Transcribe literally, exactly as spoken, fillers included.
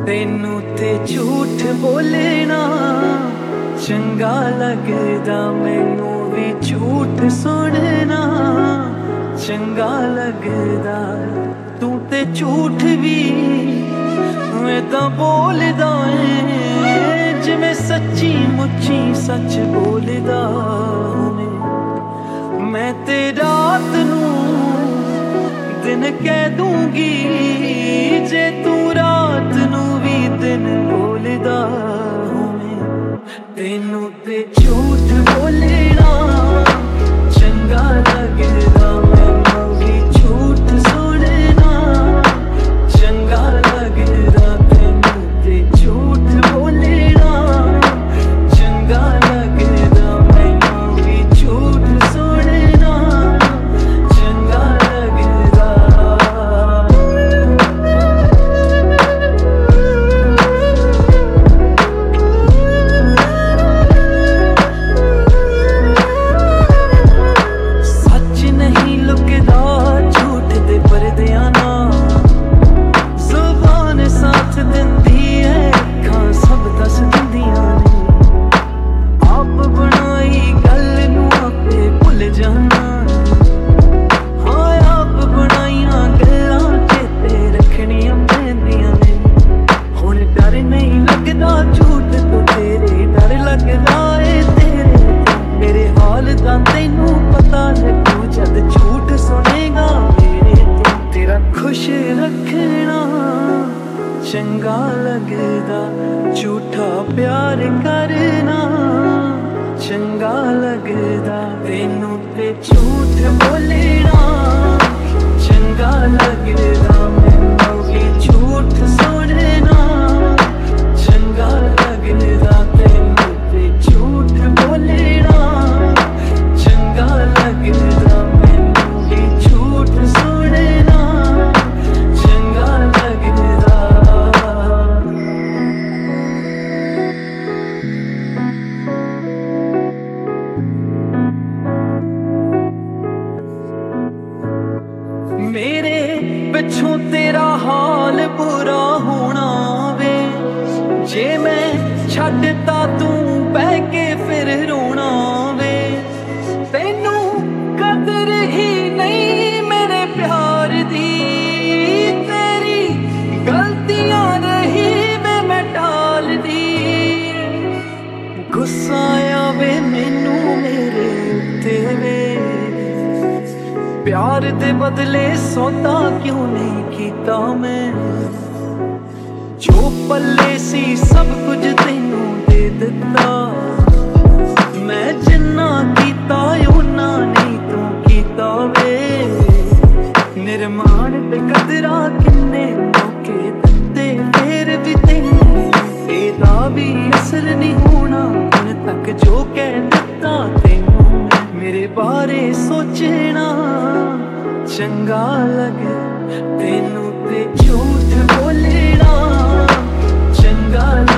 तेनू ते झूठ बोलना चंगा लगदा, मैनू भी झूठ सुनना चंगा लगदा। तू ते झूठ भी मैं तां बोलदा ऐ जिवें सच्ची मुच्ची सच बोलदा होवे। मैं ते रात नूं दिन कह दूंगी जे तू रात नूं भी दिन बोलदा होवे। तेनू ते झूठ बोलना चंगा लगदा, मैनू भी झूठ सुनना चंगा लगदा। तेनू ते झूठ बोलना चंगा लगदा, मैनू भी झूठ सुनना चंगा लगदा। सच नहीं लुकदा झूठ दे परदियां नाल, ज़ुबान साथ दिंदी है अखां सब दस दिंदियां ने। आप बनाई गल नूं आपे भुल जाना, हाँ आप बनाइयां गल्लां चेते रखनियां पैंदियां ने। हुण डर नहीं लगदा झूठ तो तेरे डर लगदा ए तेरे तो। मेरे हाल दा तैनू पता लगू जद झूठ सुनेगा मेरे तो। तेरा खुश रखना चंगा लगदा, झूठा प्यार करना चंगा लगदा। तेनू ते झूठ बोलना चंगा लगदा, मैनू भी झूठ सुनना चंगा लगदा। तेनू ते झूठ बोलना चंगा लगदा, मैनू भी झूठ सुनना चंगा लगदा। मेरे पिछों तेरा हाल बुरा होना वे, जे मैं छड्डता तू बह के फिर रोना वे। तैनू कदर ही नहीं मेरे प्यार दी, तेरी गलतियां रही वे मैं टाल दी। गुस्सा आवे मैनू मेरे उत्ते वे, प्यार दे बदले सौदा क्यों नहीं कीता मैं। जो पल्ले सी सब कुछ तैनू दे दिता, मैं जिन्ना कीता उन्ना नहीं तू कीता वे। निर्माण ते कदरा किन्ने मौके दित्ते फिर भी तैनू एदा भी असर नहीं होना हुण तक जो कह दिता तैनू। मेरे बारे सोचना चंगा लगे, तेनू ते झूठ बोलना चंगा